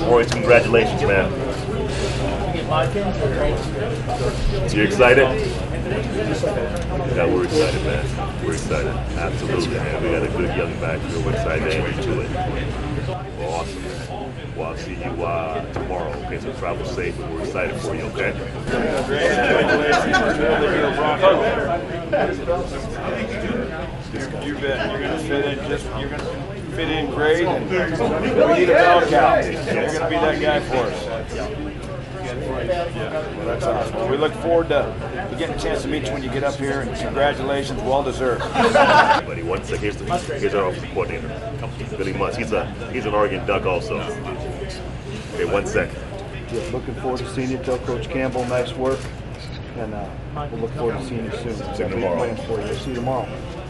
Royce, congratulations, man. You excited? Yeah, we're excited, man. We're excited. Absolutely, man. We got a good young back here. We're excited to add you to it. Well, awesome, man. Well, I'll see you tomorrow, okay? So travel safe, and we're excited for you, okay? You bet. You're going to fit in you're going to fit in great, and we need a bell cow. You're going to be that guy for us. Well, that's awesome. Well, we look forward to getting a chance to meet you when you get up here, and congratulations, well deserved. Buddy, one second. Here's our offensive coordinator, Billy Musk. He's an Oregon Duck also. Okay, 1 second. Yeah, looking forward to seeing you. Tell Coach Campbell nice work, and we'll look forward to seeing you soon. See you tomorrow. See you tomorrow.